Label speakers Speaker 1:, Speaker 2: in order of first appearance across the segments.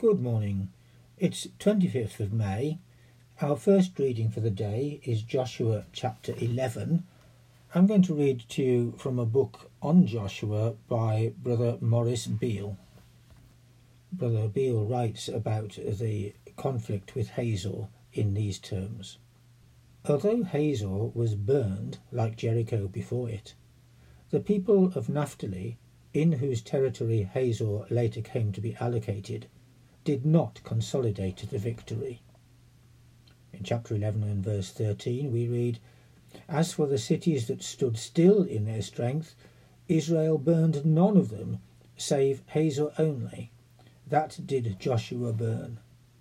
Speaker 1: Good morning. It's 25th of May. Our first reading for the day is Joshua chapter 11. I'm going to read to you from a book on Joshua by Brother Maurice Beale. Brother Beale writes about the conflict with Hazor in these terms. Although Hazor was burned like Jericho before it, the people of Naphtali, in whose territory Hazor later came to be allocated, did not consolidate the victory. In chapter 11 and verse 13 we read, "As for the cities that stood still in their strength, Israel burned none of them, save Hazor only. That did Joshua burn."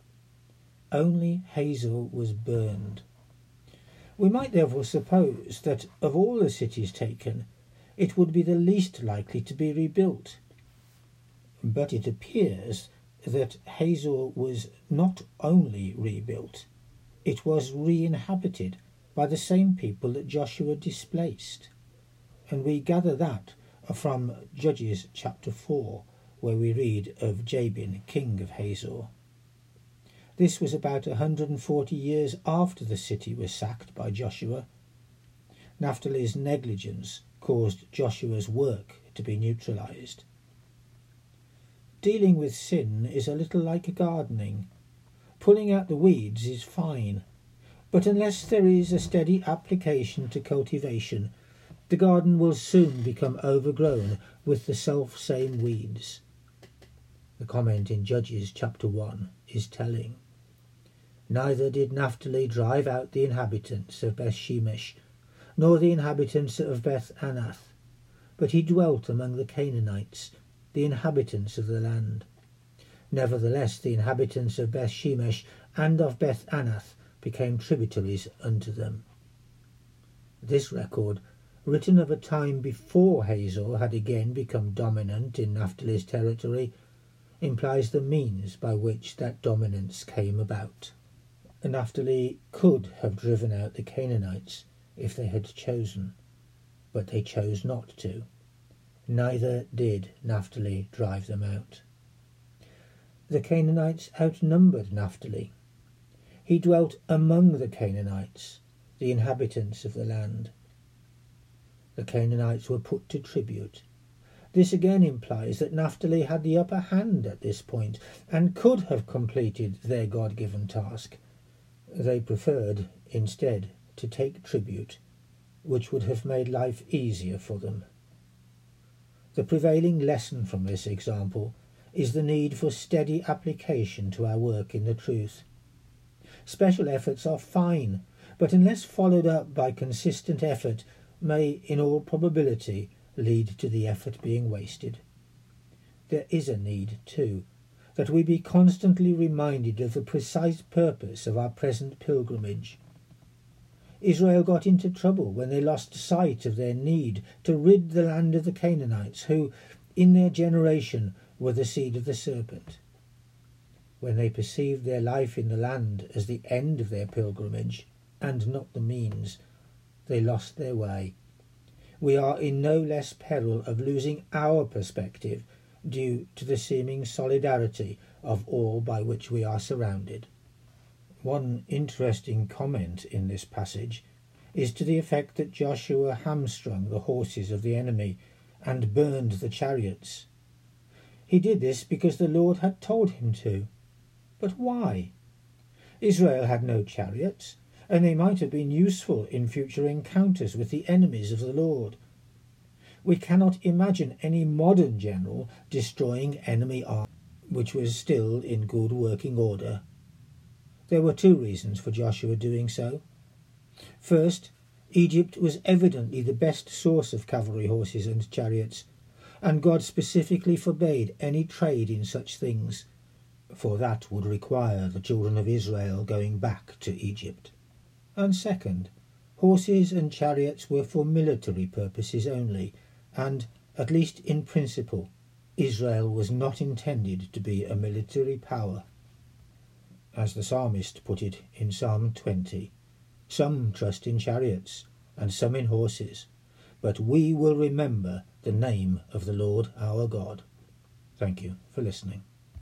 Speaker 1: Only Hazor was burned. We might therefore suppose that of all the cities taken, it would be the least likely to be rebuilt. But it appears that Hazor was not only rebuilt, it was re-inhabited by the same people that Joshua displaced. And we gather that from Judges chapter 4, where we read of Jabin, king of Hazor. This was about 140 years after the city was sacked by Joshua. Naphtali's negligence caused Joshua's work to be neutralized. Dealing with sin is a little like gardening. Pulling out the weeds is fine, but unless there is a steady application to cultivation, the garden will soon become overgrown with the self-same weeds. The comment in Judges chapter 1 is telling. "Neither did Naphtali drive out the inhabitants of Beth-shemesh, nor the inhabitants of Beth-anath, but he dwelt among the Canaanites, the inhabitants of the land. Nevertheless the inhabitants of Beth-shemesh and of Beth-anath became tributaries unto them." This record, written of a time before Hazor had again become dominant in Naphtali's territory, implies the means by which that dominance came about. Naphtali could have driven out the Canaanites if they had chosen, but they chose not to. Neither did Naphtali drive them out. The Canaanites outnumbered Naphtali. He dwelt among the Canaanites, the inhabitants of the land. The Canaanites were put to tribute. This again implies that Naphtali had the upper hand at this point and could have completed their God-given task. They preferred, instead, to take tribute, which would have made life easier for them. The prevailing lesson from this example is the need for steady application to our work in the truth. Special efforts are fine, but unless followed up by consistent effort, may, in all probability, lead to the effort being wasted. There is a need, too, that we be constantly reminded of the precise purpose of our present pilgrimage. Israel got into trouble when they lost sight of their need to rid the land of the Canaanites, who, in their generation, were the seed of the serpent. When they perceived their life in the land as the end of their pilgrimage, and not the means, they lost their way. We are in no less peril of losing our perspective due to the seeming solidarity of all by which we are surrounded. One interesting comment in this passage is to the effect that Joshua hamstrung the horses of the enemy and burned the chariots. He did this because the Lord had told him to. But why? Israel had no chariots, and they might have been useful in future encounters with the enemies of the Lord. We cannot imagine any modern general destroying enemy army, which was still in good working order. There were two reasons for Joshua doing so. First, Egypt was evidently the best source of cavalry horses and chariots, and God specifically forbade any trade in such things, for that would require the children of Israel going back to Egypt. And second, horses and chariots were for military purposes only, and, at least in principle, Israel was not intended to be a military power. As the psalmist put it in Psalm 20, "Some trust in chariots, and some in horses, but we will remember the name of the Lord our God." Thank you for listening.